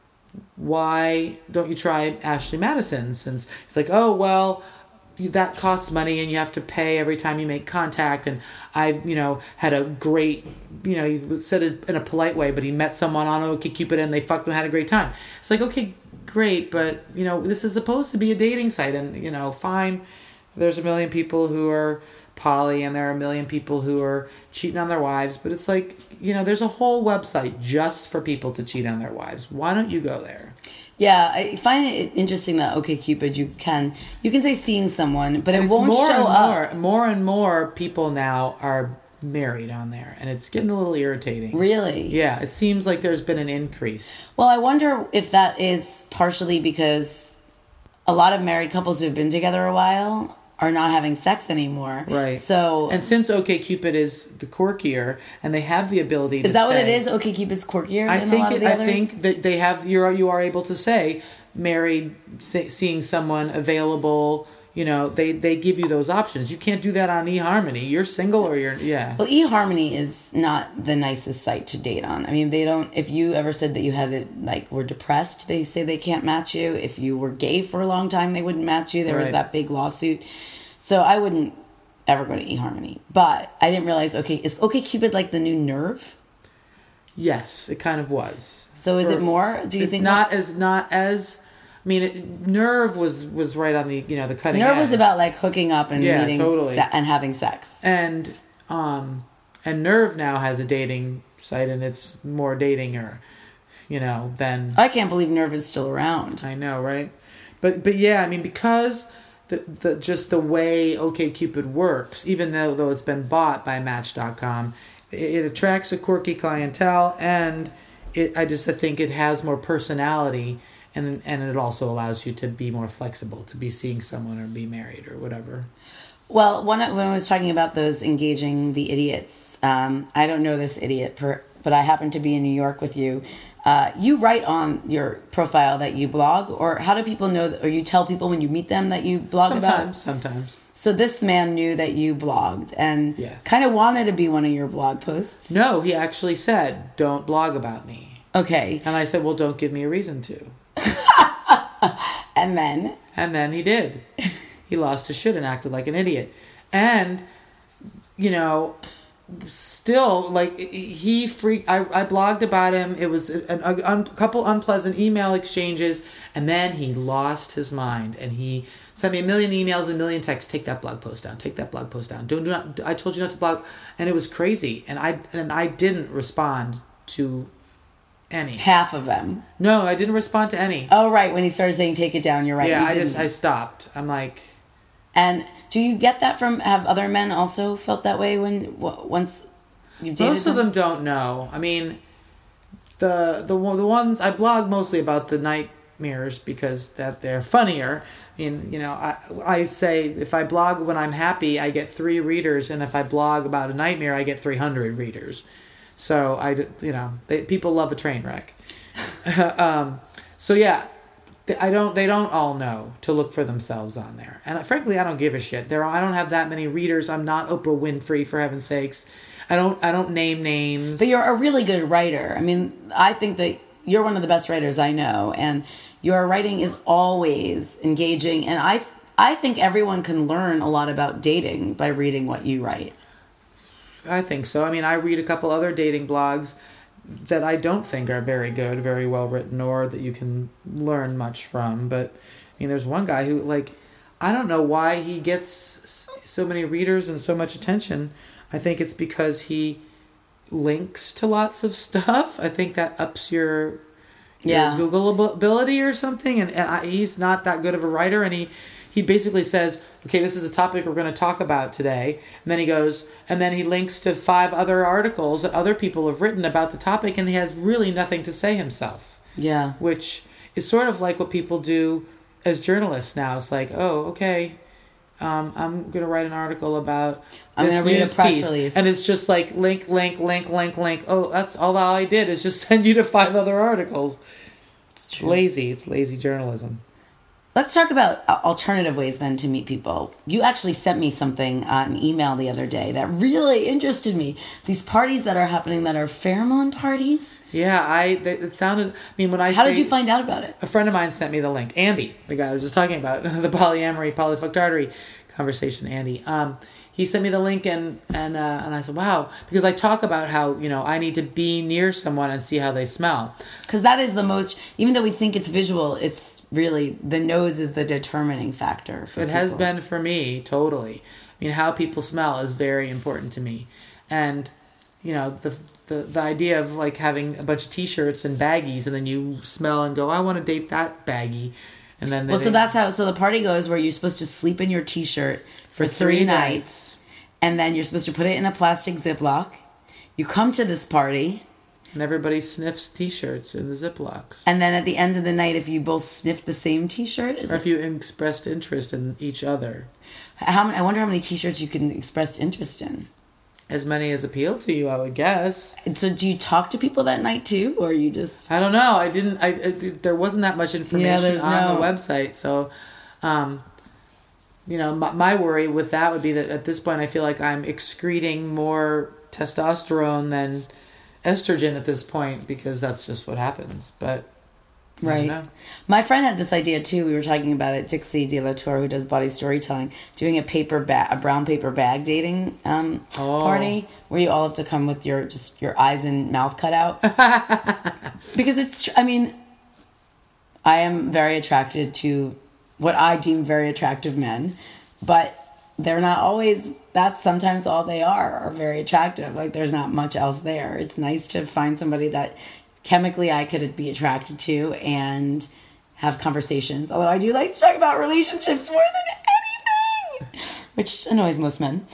why don't you try Ashley Madison? Since he's like, oh, well, that costs money and you have to pay every time you make contact. And I've, had a great, he said it in a polite way, but he met someone on OkCupid and they fucked and had a great time. It's like, okay, great. But, this is supposed to be a dating site, and, fine. There's a million people who are poly and there are a million people who are cheating on their wives. But it's like, there's a whole website just for people to cheat on their wives. Why don't you go there?
Yeah, I find it interesting that OkCupid you can say seeing someone, but it won't show up.
More and more people now are married on there, and it's getting a little irritating.
Really?
Yeah, it seems like there's been an increase.
Well, I wonder if that is partially because a lot of married couples who have been together a while are not having sex anymore.
Right.
So,
and since OkCupid is the quirkier, and they have the ability to
is that
say,
what it is? OkCupid's quirkier than a lot of the others?
I think that they have, you are able to say, married, seeing someone available, you know, they give you those options. You can't do that on eHarmony. You're single or you're, yeah.
Well, eHarmony is not the nicest site to date on. I mean, they don't, if you ever said that you had it, like, were depressed, they say they can't match you. If you were gay for a long time, they wouldn't match you. There was that big lawsuit. So I wouldn't ever go to eHarmony. But I didn't realize, is OkCupid like the new Nerve?
Yes, it kind of was.
So is it more? Do you think
not as I mean, Nerve was right on the, you know, the cutting edge.
Nerve was about like hooking up and meeting and having sex.
And Nerve now has a dating site, and it's more dating, or, you know, than.
I can't believe Nerve is still around.
I know, right? But yeah, I mean, because the just the way OkCupid works, even though it's been bought by Match.com, it attracts a quirky clientele, and I think it has more personality. And it also allows you to be more flexible, to be seeing someone or be married or whatever.
Well, when I was talking about those engaging the idiots, I don't know this idiot, but I happen to be in New York with you. You write on your profile that you blog, or how do people know, or you tell people when you meet them that you blog about?
Sometimes.
So this man knew that you blogged and kind of wanted to be one of your blog posts.
No, he actually said, "Don't blog about me."
Okay.
And I said, "Well, don't give me a reason to."
And then
he did. He lost his shit and acted like an idiot. And, you know, still, like, I blogged about him. It was a couple unpleasant email exchanges, and then he lost his mind, and he sent me a million emails and a million texts. Take that blog post down. Take that blog post down. Do not. I told you not to blog. And it was crazy. And I didn't respond to any.
Half of them.
No, I didn't respond to any.
Oh, right. When he started saying take it down, you're right.
Yeah, I stopped. I'm like.
And do you get that have other men also felt that way once you've dated
Most of them don't know. I mean, the ones I blog mostly about the nightmares because that they're funnier. I mean, you know, I say if I blog when I'm happy, I get 3 readers, and if I blog about a nightmare, I get 300 readers. So people love a train wreck. So yeah, they don't all know to look for themselves on there. And frankly, I don't give a shit. I don't have that many readers. I'm not Oprah Winfrey, for heaven's sakes. I don't name names.
But you're a really good writer. I mean, I think that you're one of the best writers I know, and your writing is always engaging. And I think everyone can learn a lot about dating by reading what you write.
I think so. I mean, I read a couple other dating blogs that I don't think are very good, very well written, or that you can learn much from. But, I mean, there's one guy who, like, I don't know why he gets so many readers and so much attention. I think it's because he links to lots of stuff. I think that ups your Google ability or something. And he's not that good of a writer, and he basically says, okay, this is a topic we're going to talk about today. And then he goes, and then he links to 5 other articles that other people have written about the topic, and he has really nothing to say himself.
Yeah.
Which is sort of like what people do as journalists now. It's like, oh, okay, I'm going to write an article about
I'm going to read a press release.
And it's just like link. Oh, that's all I did is just send you to 5 other articles.
It's true.
Lazy. It's lazy journalism.
Let's talk about alternative ways then to meet people. You actually sent me something an email the other day that really interested me. These parties that are happening that are pheromone parties.
Yeah, it sounded. I mean, when I
how did you find out about it?
A friend of mine sent me the link. Andy, the guy I was just talking about, the polyamory, polyfucked artery conversation. Andy, he sent me the link, and I said, wow, because I talk about how I need to be near someone and see how they smell.
Because that is the most. Even though we think it's visual, it's really the nose is the determining factor for
it
people.
Has been for me, totally. I mean, how people smell is very important to me. And the idea of like having a bunch of t-shirts and baggies, and then you smell and go, I want to date that baggie. And then
so that's how the party goes, where you're supposed to sleep in your t-shirt for 3 nights, and then you're supposed to put it in a plastic Ziploc. You come to this party,
And everybody sniffs T-shirts in the Ziplocs.
And then at the end of the night, if you both sniff the same T-shirt,
or if you expressed interest in each other.
I wonder how many T-shirts you can express interest in.
As many as appeal to you, I would guess.
And so, do you talk to people that night too, or you just?
I don't know. I didn't. There wasn't that much information on the website, so. My worry with that would be that at this point I feel like I'm excreting more testosterone than estrogen at this point, because that's just what happens. But
right. My friend had this idea too. We were talking about it. Dixie De La Tour, who does body storytelling, doing a brown paper bag dating party where you all have to come with your eyes and mouth cut out. Because I am very attracted to what I deem very attractive men, but they're not always. That's sometimes all they are very attractive. Like, there's not much else there. It's nice to find somebody that chemically I could be attracted to and have conversations. Although I do like to talk about relationships more than anything, which annoys most men.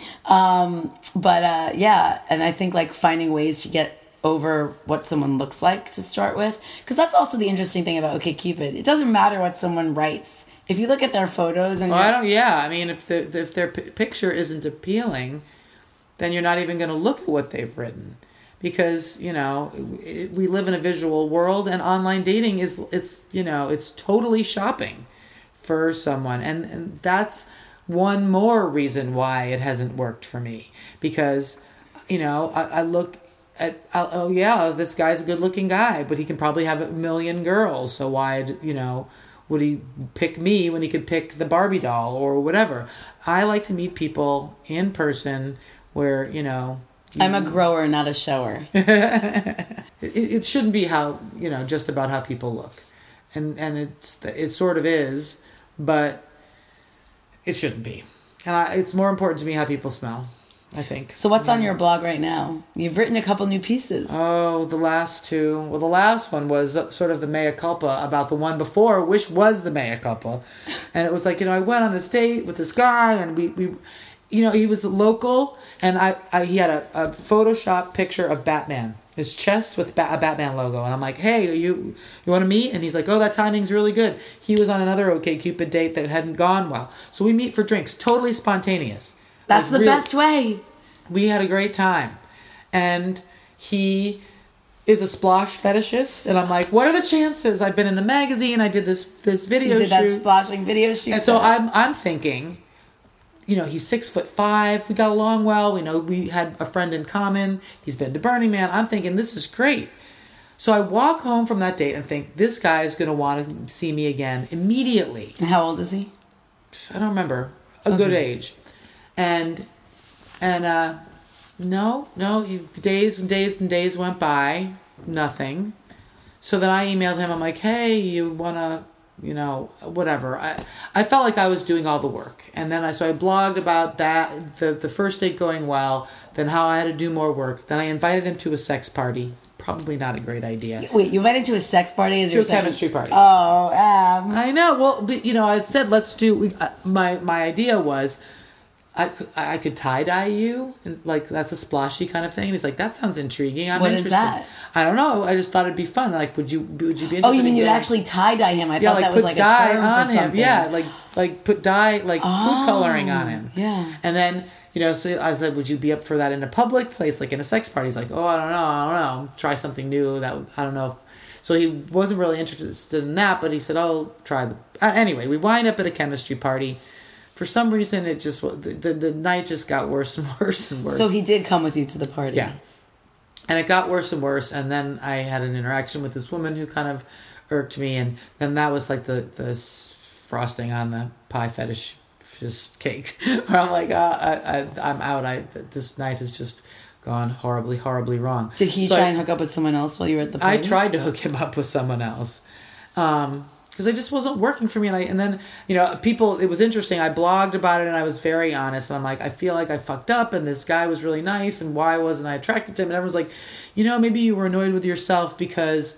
Yeah, and I think like finding ways to get over what someone looks like to start with, because that's also the interesting thing about OkCupid. It doesn't matter what someone writes. If you look at their photos and
if their picture isn't appealing, then you're not even going to look at what they've written, because we live in a visual world, and online dating it's totally shopping for someone, and that's one more reason why it hasn't worked for me, because I look at this guy's a good looking guy, but he can probably have a million girls, so why would he pick me when he could pick the Barbie doll or whatever? I like to meet people in person where,
I'm a grower, not a shower.
It shouldn't be just about how people look. And it sort of is, but it shouldn't be. And it's more important to me how people smell, I think.
So what's on your blog right now? You've written a couple new pieces.
Oh, the last two. Well, the last one was sort of the mea culpa about the one before, which was the mea culpa. And it was like, I went on this date with this guy, and we he was local, and he had a Photoshop picture of Batman, his chest with a Batman logo. And I'm like, hey, you want to meet? And he's like, oh, that timing's really good. He was on another OkCupid date that hadn't gone well. So we meet for drinks, totally spontaneous.
That's the best way.
We had a great time. And he is a splosh fetishist. And I'm like, what are the chances? I've been in the magazine. I did this video shoot.
You did that splashing video shoot.
And so I'm thinking, he's 6'5". We got along well. We know we had a friend in common. He's been to Burning Man. I'm thinking, this is great. So I walk home from that date and think, this guy is going to want to see me again immediately.
And how old is he?
I don't remember. A good age. And days and days went by, nothing. So then I emailed him. I'm like, hey, you want to, whatever. I felt like I was doing all the work. And then I blogged about that, the first date going well, then how I had to do more work. Then I invited him to a sex party. Probably not a great idea.
Wait, you invited him to a sex party?
To a chemistry party.
Oh,
I know. Well, but, I said, let's do, my idea was, I could tie-dye you, like that's a splashy kind of thing. And he's like, that sounds intriguing. I'm interested. What is that? I don't know. I just thought it'd be fun. Like, would you be interested?
Oh, you mean you'd actually tie-dye him? I thought that was like a term on for something.
Yeah, like put dye, like food coloring on him.
Yeah.
And then, so I said, would you be up for that in a public place, like in a sex party? He's like, oh, I don't know. Try something new. I don't know. So he wasn't really interested in that, but he said, oh, try anyway, we wind up at a chemistry party. For some reason, it just the night just got worse and worse and worse.
So he did come with you to the party.
Yeah, and it got worse and worse. And then I had an interaction with this woman who kind of irked me, and then that was like the frosting on the pie fetish just cake. Where I'm like, I'm out. This night has just gone horribly, horribly wrong.
Did he try and hook up with someone else while you were at the party?
I tried to hook him up with someone else. Because it just wasn't working for me. And then, it was interesting. I blogged about it and I was very honest. And I'm like, I feel like I fucked up and this guy was really nice. And why wasn't I attracted to him? And everyone's like, maybe you were annoyed with yourself because,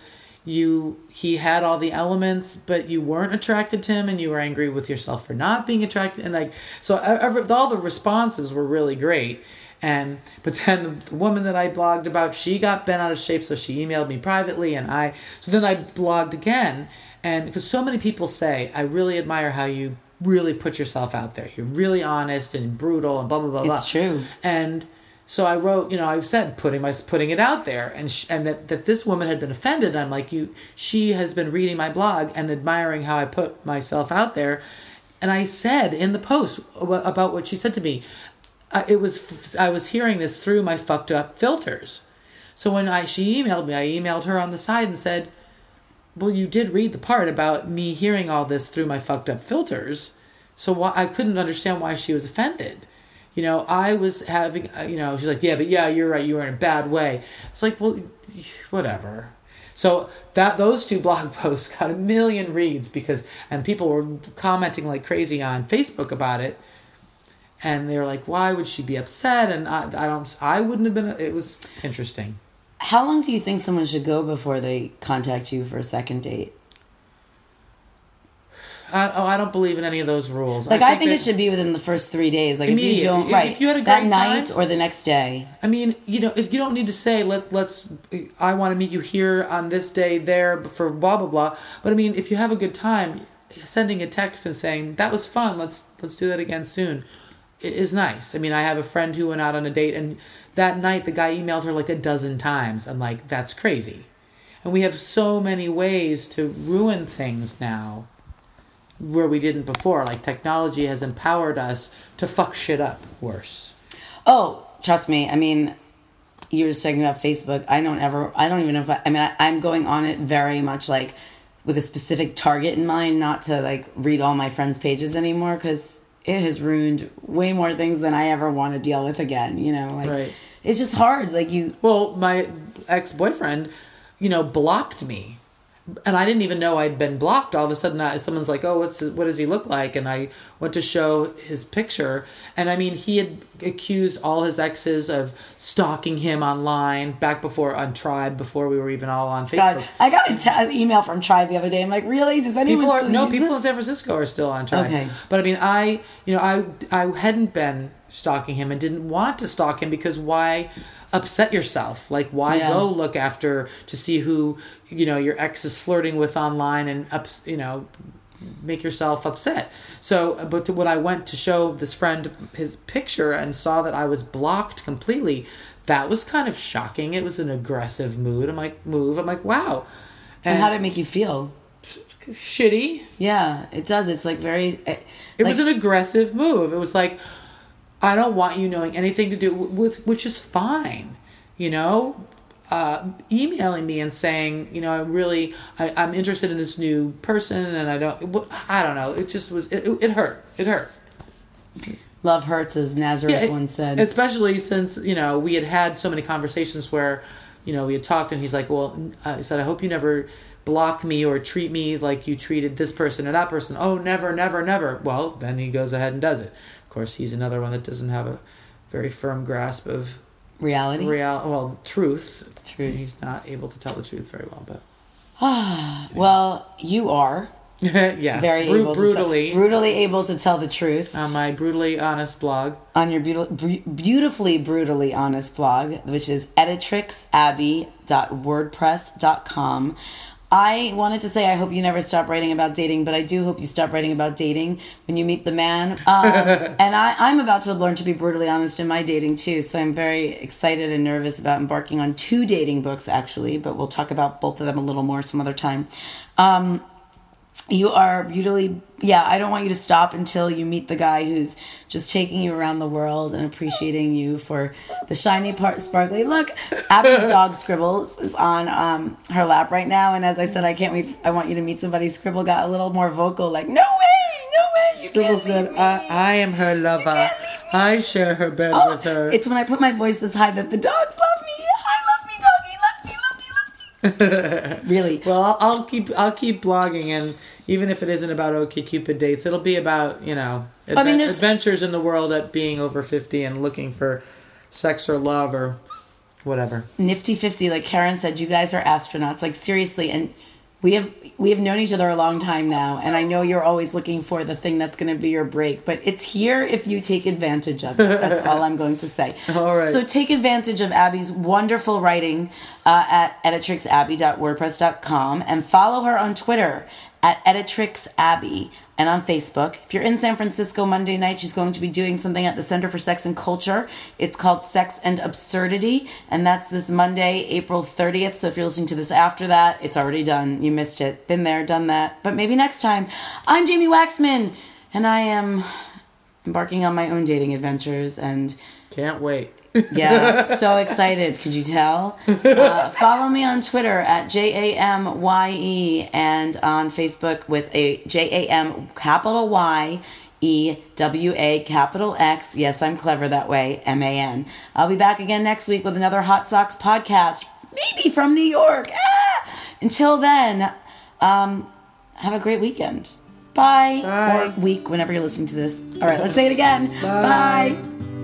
he had all the elements, but you weren't attracted to him, and you were angry with yourself for not being attracted. And like, so all the responses were really great. But then the woman that I blogged about, she got bent out of shape, so she emailed me privately, so then I blogged again, and because so many people say, I really admire how you really put yourself out there. You're really honest and brutal and blah blah blah.
It's true.
And so I wrote, I said putting it out there, and that this woman had been offended. I'm like, she has been reading my blog and admiring how I put myself out there, and I said in the post about what she said to me. I was hearing this through my fucked up filters. So when she emailed me, I emailed her on the side and said, well, you did read the part about me hearing all this through my fucked up filters. So I couldn't understand why she was offended. I was having, she's like, yeah, you're right. You were in a bad way. It's like, well, whatever. So those two blog posts got 1 million reads and people were commenting like crazy on Facebook about it. And they were like, why would she be upset? And I wouldn't have been. It was interesting.
How long do you think someone should go before they contact you for a second date?
I don't believe in any of those rules.
I think it should be within the first 3 days. Like, if you don't, if you had a great that night time, or the next day.
I mean, if you don't need to say, I want to meet you here on this day there for blah, blah, blah. But I mean, if you have a good time, sending a text and saying, that was fun, let's do that again soon, is nice. I mean, I have a friend who went out on a date, and that night the guy emailed her like 12 times. I'm like, that's crazy. And we have so many ways to ruin things now where we didn't before. Like, technology has empowered us to fuck shit up worse.
Oh, trust me. I mean, you were just talking about Facebook. I don't even know if I'm going on it very much like with a specific target in mind, not to like read all my friends' pages anymore, because it has ruined way more things than I ever want to deal with again,
Right.
It's just hard. Well,
my ex-boyfriend, blocked me. And I didn't even know I'd been blocked. All of a sudden, someone's like, oh, what does he look like? And I went to show his picture. And I mean, he had accused all his exes of stalking him online on Tribe, before we were even all on Facebook.
God, I got an email from Tribe the other day. I'm like, really? Does anyone
people in San Francisco are still on Tribe.
Okay.
But I mean, I hadn't been stalking him and didn't want to stalk him, because why upset yourself? Like, why go look after to see who your ex is flirting with online and make yourself upset? So, but when I went to show this friend his picture and saw that I was blocked completely, that was kind of shocking. It was an aggressive mood. I'm like, wow.
And how did it make you feel?
Shitty.
Yeah, it does. It's like very.
It was an aggressive move. It was like, I don't want you knowing anything to do with, which is fine, emailing me and saying, I'm interested in this new person, and I don't know. It just was, it hurt. It hurt.
Love hurts, as Nazareth once said.
Especially since, we had so many conversations where, we had talked, and he's like, well, he said, I hope you never block me or treat me like you treated this person or that person. Oh, never, never, never. Well, then he goes ahead and does it. Of course, he's another one that doesn't have a very firm grasp of
reality.
Truth. He's not able to tell the truth very well, but.
Well, you are.
Yes.
Very brutally able to tell the truth.
On my Brutally Honest blog.
On your beautifully brutally honest blog, which is editrixabbey.wordpress.com. I wanted to say I hope you never stop writing about dating, but I do hope you stop writing about dating when you meet the man. And I'm about to learn to be brutally honest in my dating too, so I'm very excited and nervous about embarking on 2 dating books actually, but we'll talk about both of them a little more some other time. You are beautifully... Yeah, I don't want you to stop until you meet the guy who's just taking you around the world and appreciating you for the shiny part, sparkly. Look, Abby's dog Scribbles is on her lap right now, and as I said, I can't wait. I want you to meet somebody. Scribble got a little more vocal, like, no way,
Scribble said, I am her lover. I share her bed with her.
It's when I put my voice this high that the dogs love me. I love me, doggy. Love me. Really.
Well, I'll keep blogging, and even if it isn't about OkCupid dates, it'll be about, adventures in the world at being over 50 and looking for sex or love or whatever.
Nifty 50, like Karen said, you guys are astronauts. Like, seriously. And we have known each other a long time now, and I know you're always looking for the thing that's going to be your break, but it's here if you take advantage of it. That's all I'm going to say.
All right.
So take advantage of Abby's wonderful writing at editrixabby.wordpress.com, and follow her on Twitter at editrixabby, and on Facebook. If you're in San Francisco Monday night, she's going to be doing something at the Center for Sex and Culture. It's called Sex and Absurdity, and that's this Monday, April 30th. So if you're listening to this after that, it's already done. You missed it. Been there, done that. But maybe next time. I'm Jamie Waxman, and I am embarking on my own dating adventures, and
can't wait.
Yeah, so excited. Could you tell? Follow me on Twitter at JAMYE, and on Facebook with a JAM capital YEWA capital X. Yes, I'm clever that way. MAN. I'll be back again next week with another Hot Socks podcast, maybe from New York. Until then, have a great weekend. Bye.
Bye.
Or week, whenever you're listening to this. All right, let's say it again. Bye.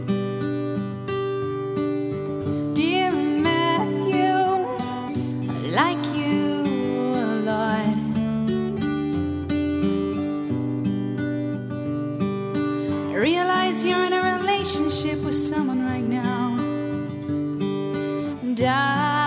Dear Matthew, I like you a lot. I realize you're in a relationship with someone right now, and I